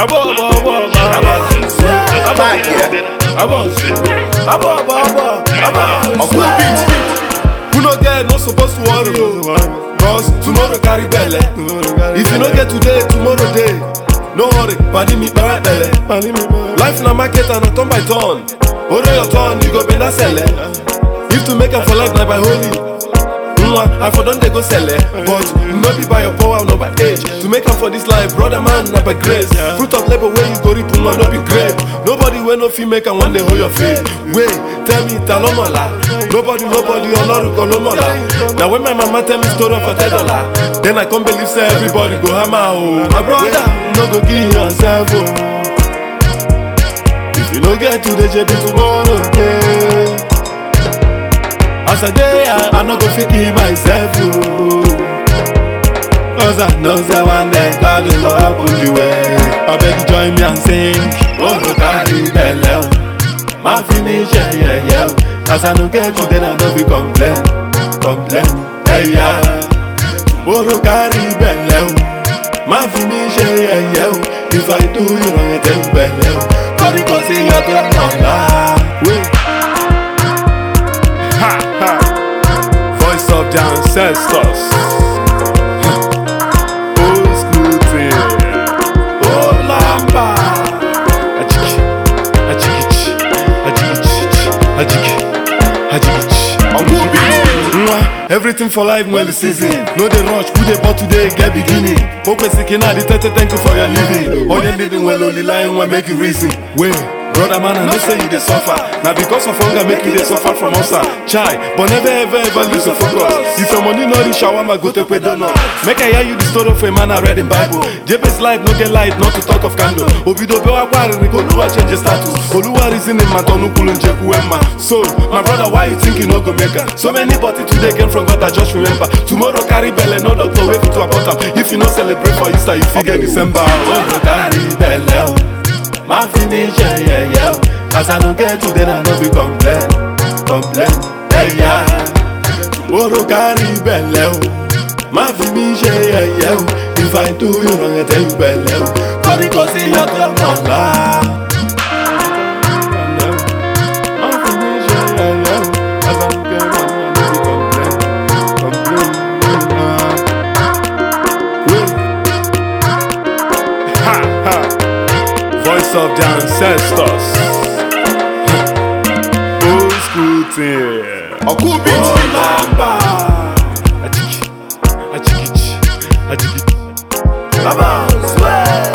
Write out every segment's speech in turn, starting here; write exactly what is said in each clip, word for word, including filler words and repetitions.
Abo, abo, abo, abo. Abo, abo, abo, abo. Of cool beat. Who no get, no supposed to worry, oh. Cause tomorrow carry belle. If you no get today, tomorrow day. No worry, pardon me, para belle. Life na market and a turn by turn. Hold your turn, you go bend and sell it. If to make am for life, na by holy. I for don't they go sell it, but no be by your power, no by age. To make up for this life, brother man, not by grace. Fruit of labor where you go reap, no be great. Nobody will no feel make and one day hold your faith. Wait, tell me, talomola. Nobody, nobody, or not kolomola. Now when my mama tell me story for ten dollar, then I can't believe say everybody go hammer. Oh, my brother, no go give yourself. Oh. If you don't get to the J P tomorrow, okay. As a day, I, I no go fit kill myself, oh. Cause I know say one day God will open the way. I beg you join me and sing. Oh, no carry belle, my finish, yeah, yeah, yeah. As I no get you, then I no be complain, complain, hey, yeah. Oh, no carry belle, my finish, yeah, yeah, yeah. If I do, you know you tell belle. Cause you go see your grandmother. Wait. Ha, ha. Voice of the ancestors. Old school thing. Oh lamba. Ajiki, ajiki, ajiki, ajiki, ajiki. On good beat. Everything for life when the season. No they rush, put the ball today, get beginning. Hope seeking out the thirty, thank you for your living. All you living well, only lying will make you reason. Wait. Brother man, I know say you dey suffer. Now because of hunger make you dey suffer from ulcer. Chai, but never ever ever lose your focus. If your money no reach shawarma, go take pedona. Make I hear you the story of a man I read in Bible. J P's life no get light, not to talk of candle. Obido bewa kwari, Oluwa change the status. Oluwa reason in matonu kulunje kuema. So, my brother, why you think you no go make her? So many party today came from God, I just remember. Tomorrow carry belle, no doctor wait to about them. If you no celebrate for Easter, you forget December. Oh, carry belle. My finish, yeah, yeah, yeah. As I don't get to then I no be complain, complain, hey, yeah. Tomorrow carry belle. My finish, yeah, yeah, yeah. If I do, you know, I tell you belle. Cause it goes in your grandmother. My finish, yeah, yeah, yeah. As I don't get to then I no be complain, complain. Ha, ha. Voice of the ancestors. Old school thing. A cool beat. Oh, lamba. Ajiki, ajiki, ajiki. Baba, swear.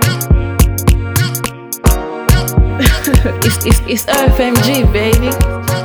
It's, it's, it's O F M G, baby.